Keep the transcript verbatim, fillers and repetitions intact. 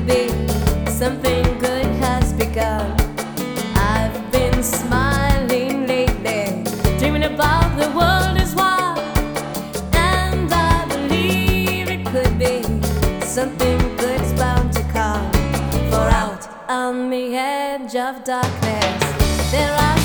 could be. Something good has begun. I've been smiling lately, dreaming about the world is wide, and I believe it could be. Something good's bound to come. For out on the edge of darkness, there are